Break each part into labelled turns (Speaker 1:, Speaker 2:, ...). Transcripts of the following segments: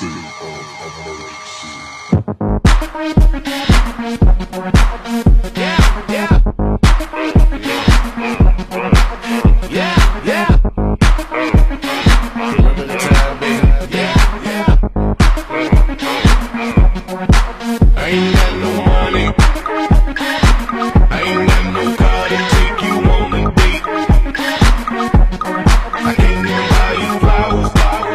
Speaker 1: state of emergency.
Speaker 2: Remember the time, baby. I ain't got no money. I ain't got no car to take you on a date. I can't even buy you flowers,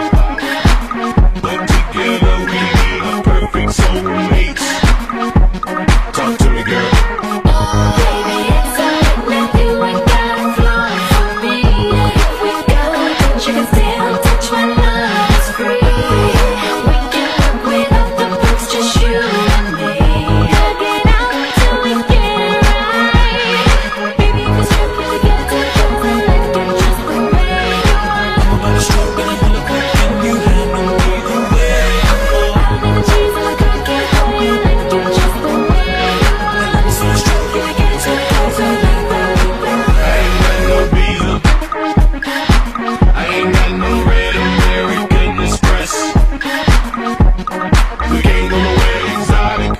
Speaker 2: but together we need a perfect soulmate. Talk to me, girl.
Speaker 3: Baby, it's alright with you, ain't got a flaw for me. Here we go, but you can still touch my love, it's free. We can work without the books, just you and me. Hug it out till we get it right. Baby, if it's true, we get together like we're just the way you are.
Speaker 4: Nobody stroke and you look like you handle me the way you are.
Speaker 3: I'm in the cheese and I can't get for you like you're just the way you are.
Speaker 4: Let me see you stroke
Speaker 3: Can I get together like that we were?
Speaker 2: I ain't got no visa. I ain't got no red American Express. We can't go nowhere exotic.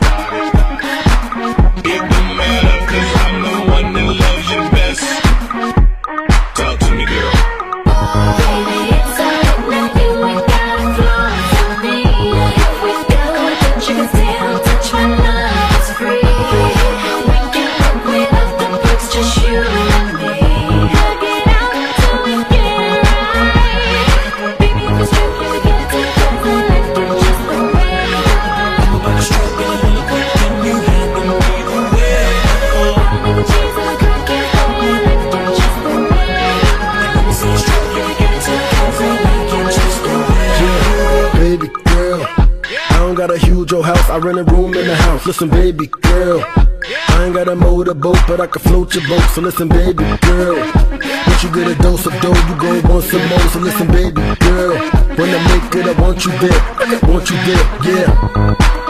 Speaker 2: It don't matter, cause I'm the one that loves you best. Talk to me, girl.
Speaker 3: Baby, it's alright with you, ain't got a flaw for me. Here we go, but you can still touch my love, it's free. We can work without the books, just you and me. Hug it out till we get it right. Baby, if it's true, we get together like we're just the way you are.
Speaker 4: Nobody stroke and you look like you handle me the way you are.
Speaker 3: I'm in the cheese and I can't get for you like you're just the way you are.
Speaker 4: Let me see you stroke and get together like you're just the way you are.
Speaker 5: Baby girl, I don't got a huge old house, I rent a room in the house. Listen, baby girl, I ain't got a motorboat, but I can float your boat. So listen, baby girl, once you get a dose of dough, you gon' want some more. So listen, baby girl, when I make it, I want you there, yeah.